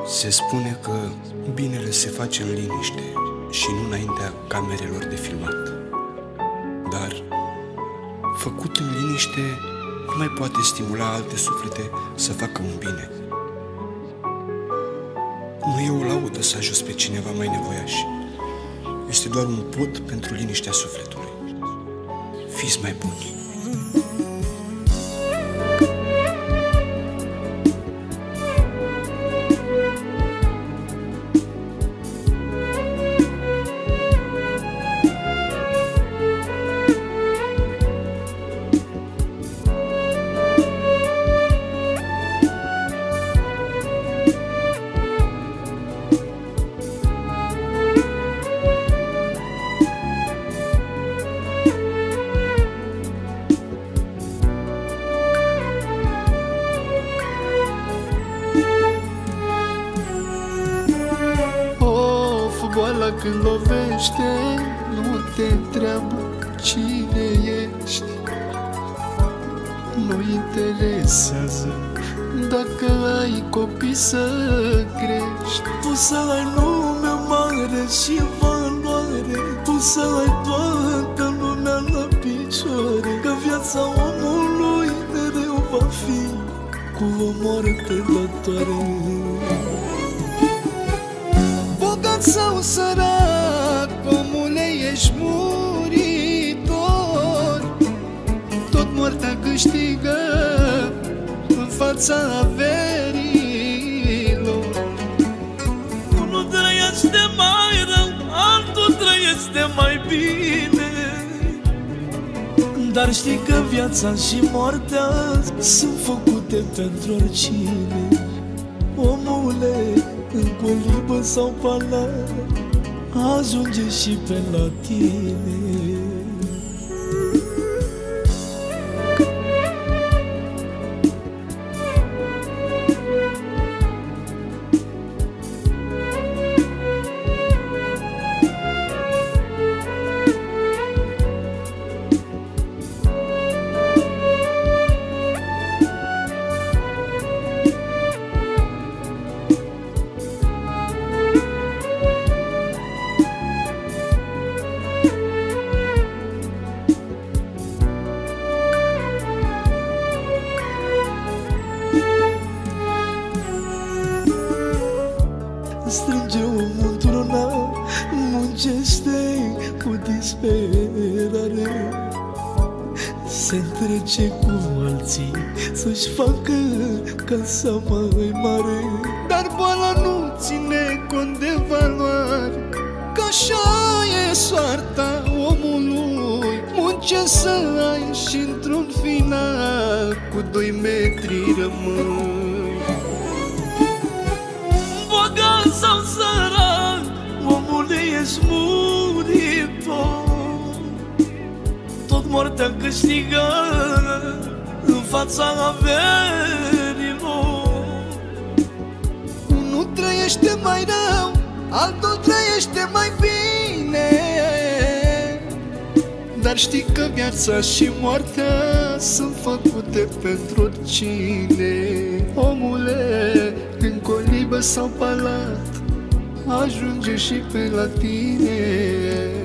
Se spune că binele se face în liniște și nu înaintea camerelor de filmat. Dar, făcut în liniște, nu mai poate stimula alte suflete să facă un bine. Nu e o laudă să ajuți pe cineva mai nevoiaș. Este doar un pod pentru liniștea sufletului. Fiți mai buni. Boala când lovește, nu te întreabă cine ești. Nu interesează dacă ai copii să crești. Tu să ai nume mare și valoare, tu să ai toată lumea la picioare, că viața omului mereu va fi cu o moarte datoare. Bogat sau sărac, omule, ești muritor. Tot moartea câștigă în fața averilor. Unul trăiește mai rău, altul trăiește mai bine, dar știi că viața și moartea sunt făcute pentru oricine. Omule, în colibă sau palat, ajunge și pe la tine. Strânge omul într-una, muncește cu disperare, se întrece cu alții să-și facă casa mai mare. Dar boala nu ține cont de valoare, că așa e soarta omului. Muncește să ai și într-un final cu 2 metri rămâi. Bogat sau sărac, omule, ești muritor. Tot moartea câștigă în fața averilor. Unul trăiește mai rău, altul trăiește mai bine, dar știi că viața și moartea sunt făcute pentru oricine. Omule, în colibă sau palat, ajunge și pe la tine.